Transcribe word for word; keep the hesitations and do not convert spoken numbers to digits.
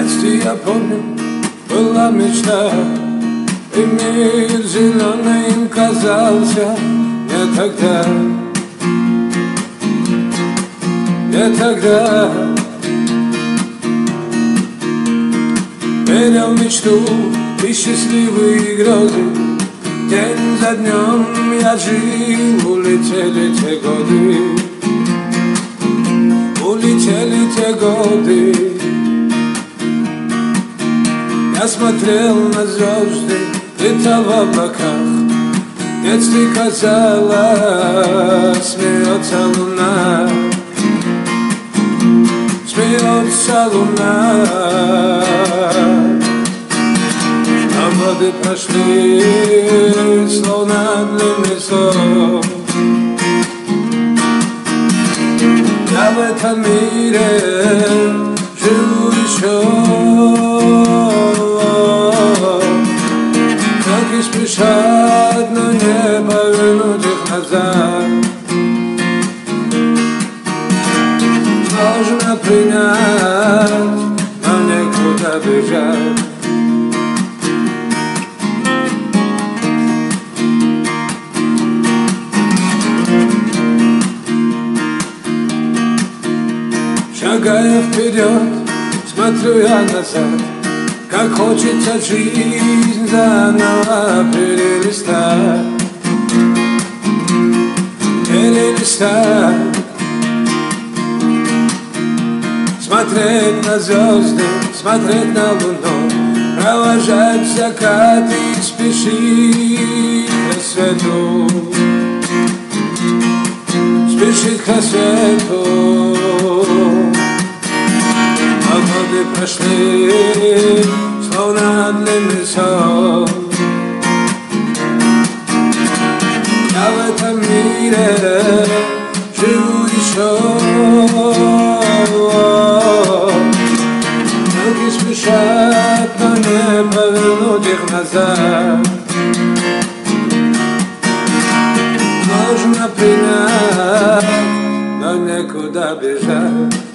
детстве я помню, была мечта, и мир зеленый им казался. Не тогда, не тогда верил в мечту и счастливые грезы. День за днем я жил, улетели те годы, улетели те годы. Я смотрел на звезды, летал в облаках. В детстве казалось, смеется луна, смеется луна. А годы прошли, словно длинный сон. Я в этом мире живу еще. Как и спешат, но не повернуть их назад. Сложно принять, но некуда бежать. Шагая вперед, смотрю я назад. Как хочется жизнь заново перелистать, перелистать. Смотреть на звезды, смотреть на луну, провожать закат и спешить к рассвету, спешить к рассвету. А годы прошли, словно длинный сон. Я в этом мире живу еще. Руки спешат, но не повернуть их назад. Можно принять, но некуда бежать.